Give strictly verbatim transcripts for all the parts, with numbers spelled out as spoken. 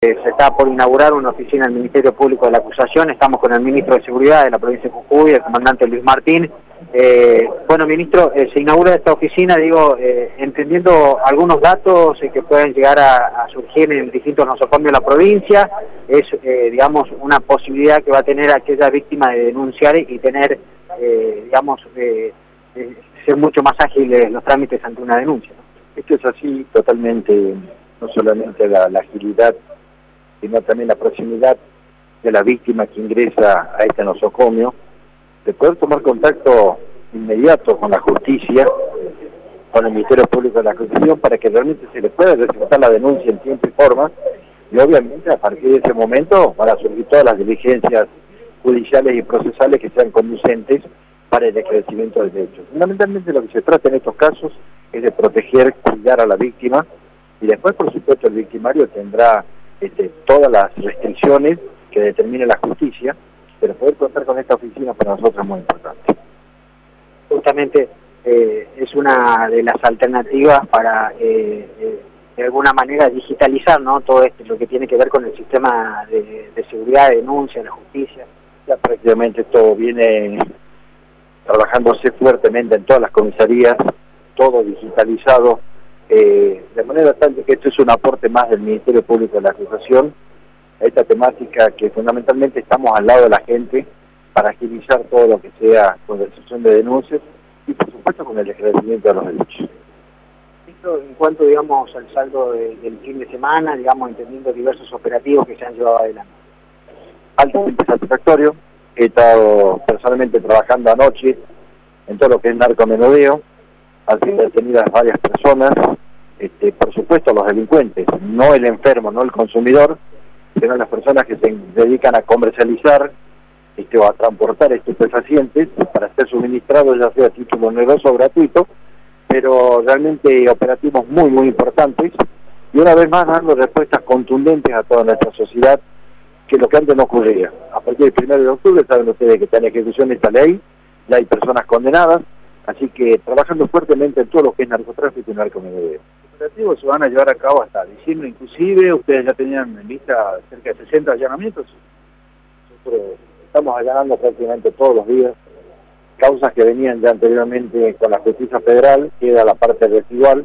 Eh, se está por inaugurar una oficina del Ministerio Público de la Acusación. Estamos con el Ministro de Seguridad de la provincia de Jujuy, el comandante Luis Martín. Eh, bueno, Ministro, eh, se inaugura esta oficina, digo, eh, entendiendo algunos datos eh, que pueden llegar a, a surgir en distintos nosocomios de la provincia. Es, eh, digamos, una posibilidad que va a tener aquella víctima de denunciar y tener, eh, digamos, eh, eh, ser mucho más ágiles los trámites ante una denuncia, ¿no? Esto es así totalmente, no solamente la, la agilidad, sino también la proximidad de la víctima que ingresa a este nosocomio, de poder tomar contacto inmediato con la justicia, con el Ministerio Público de la Acusación, para que realmente se le pueda realizar la denuncia en tiempo y forma, y obviamente a partir de ese momento van a surgir todas las diligencias judiciales y procesales que sean conducentes para el esclarecimiento del hecho. Fundamentalmente lo que se trata en estos casos es de proteger, cuidar a la víctima, y después por supuesto el victimario tendrá este, todas las restricciones que determine la justicia, pero poder contar con esta oficina para nosotros es muy importante. Justamente eh, es una de las alternativas para eh, eh, de alguna manera digitalizar, ¿no?, todo esto, lo que tiene que ver con el sistema de, de seguridad, de denuncia, de justicia. Ya prácticamente todo viene trabajándose fuertemente en todas las comisarías, todo digitalizado, eh, de manera tal que esto es un aporte más del Ministerio Público de la Acusación a esta temática, que fundamentalmente estamos al lado de la gente para agilizar todo lo que sea con la recepción de denuncias y por supuesto con el esclarecimiento de los hechos. Esto en cuanto, digamos, al saldo de, del fin de semana, digamos, entendiendo diversos operativos que se han llevado adelante. Altamente satisfactorio. He estado personalmente trabajando anoche en todo lo que es narcomenudeo. Han sido detenidas varias personas, este, por supuesto los delincuentes, no el enfermo, no el consumidor, sino las personas que se dedican a comercializar este, o a transportar estupefacientes para ser suministrados, ya sea a título oneroso o gratuito, pero realmente operativos muy, muy importantes, y una vez más dando respuestas contundentes a toda nuestra sociedad, que lo que antes no ocurría. A partir del primero de octubre saben ustedes que está en ejecución esta ley, ya hay personas condenadas, así que trabajando fuertemente en todo lo que es narcotráfico y narcomenudeo. Los operativos se van a llevar a cabo hasta diciembre, inclusive ustedes ya tenían en vista cerca de sesenta allanamientos. Nosotros estamos allanando prácticamente todos los días causas que venían ya anteriormente con la justicia federal, queda la parte residual,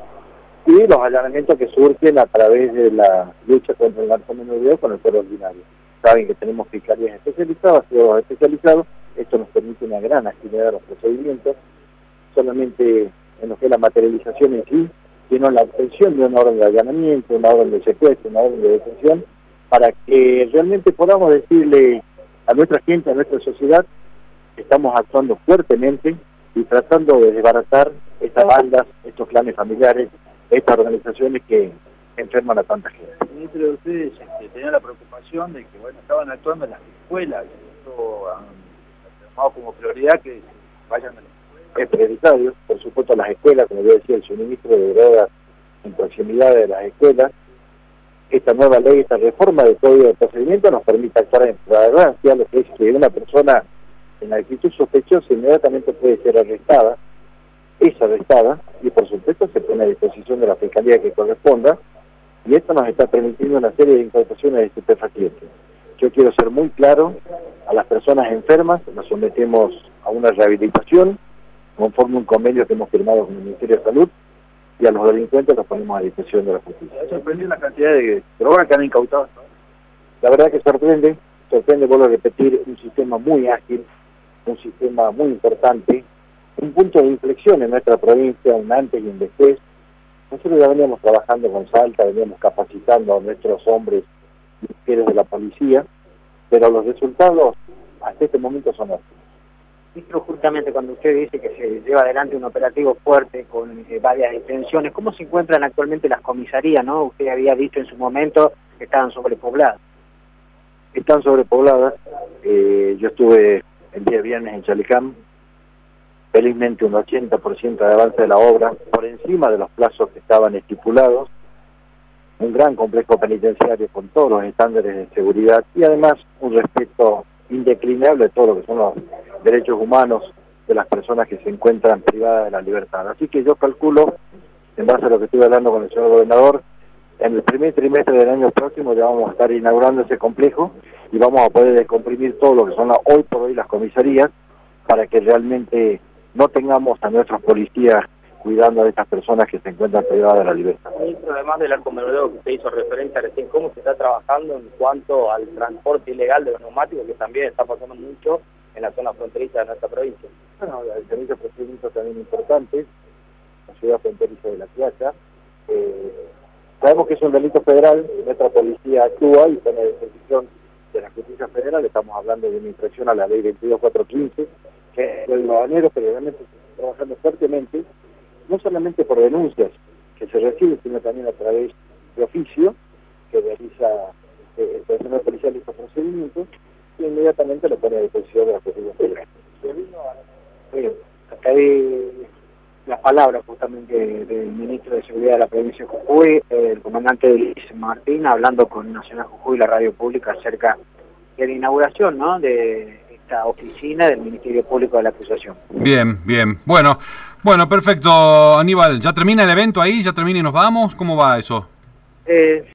y los allanamientos que surgen a través de la lucha contra el narcomenudeo con el fuero ordinario. Saben que tenemos fiscalías especializadas, ciudadanos especializados, esto nos permite una gran agilidad de los procedimientos, solamente en lo que es la materialización en sí, sino la obtención de una orden de allanamiento, una orden de secuestro, una orden de detención, para que realmente podamos decirle a nuestra gente, a nuestra sociedad, que estamos actuando fuertemente y tratando de desbaratar estas bandas, estos clanes familiares, estas organizaciones que enferman a tanta gente. Ministro, de ustedes este, tenían la preocupación de que, bueno, estaban actuando en las escuelas, y esto han tomado como prioridad que vayan a las escuelas. Es prioritario, por supuesto, las escuelas, como yo decía, el suministro de drogas en proximidad de las escuelas. Esta nueva ley, esta reforma del Código de Procedimiento nos permite actuar en flagrancia, lo que es que una persona en actitud sospechosa inmediatamente puede ser arrestada, es arrestada, y por supuesto se pone a disposición de la Fiscalía que corresponda, y esto nos está permitiendo una serie de incautaciones de estupefacientes. Yo quiero ser muy claro, a las personas enfermas las sometemos a una rehabilitación, conforme un convenio que hemos firmado con el Ministerio de Salud, y a los delincuentes los ponemos a disposición de la justicia. ¿Ha sorprendido la cantidad de drogas que han incautado? La verdad que sorprende, sorprende, vuelvo a repetir, un sistema muy ágil, un sistema muy importante, un punto de inflexión en nuestra provincia, un antes y un después. Nosotros ya veníamos trabajando con Salta, veníamos capacitando a nuestros hombres y mujeres de la policía, pero los resultados hasta este momento son óptimos. Ministro, justamente cuando usted dice que se lleva adelante un operativo fuerte con eh, varias detenciones, ¿cómo se encuentran actualmente las comisarías, no? Usted había visto en su momento que estaban sobrepobladas. Están sobrepobladas. Eh, yo estuve el día viernes en Chalicán, felizmente un ochenta por ciento de avance de la obra, por encima de los plazos que estaban estipulados, un gran complejo penitenciario con todos los estándares de seguridad y además un respeto indeclinable de todo lo que son los derechos humanos de las personas que se encuentran privadas de la libertad. Así que yo calculo, en base a lo que estoy hablando con el señor gobernador, en el primer trimestre del año próximo ya vamos a estar inaugurando ese complejo y vamos a poder descomprimir todo lo que son la, hoy por hoy las comisarías para que realmente no tengamos a nuestros policías cuidando a estas personas que se encuentran privadas de la libertad. Ministro, además del arco menudeo que usted hizo referencia recién, ¿cómo se está trabajando en cuanto al transporte ilegal de los neumáticos, que también está pasando mucho en la zona fronteriza de nuestra provincia? Bueno, el servicio de procedimientos también importante, la ciudad fronteriza de La Quiaca. Eh, sabemos que es un delito federal, nuestra policía actúa y pone a disposición de la justicia federal, estamos hablando de una infracción a la ley veintidós mil cuatrocientos quince, que el habanero que realmente está trabajando fuertemente, no solamente por denuncias que se reciben, sino también a través de oficio que realiza eh, el personal policial de estos procedimientos, y inmediatamente lo pone a disposición de la justicia federal. Bien, acá hay las palabras justamente del ministro de Seguridad de la provincia de Jujuy, el comandante Luis Martín, hablando con Nacional Jujuy, la radio pública, acerca de la inauguración, ¿no?, de esta oficina del Ministerio Público de la Acusación. Bien, bien. Bueno, bueno, perfecto, Aníbal. ¿Ya termina el evento ahí? ¿Ya termina y nos vamos? ¿Cómo va eso? Eh,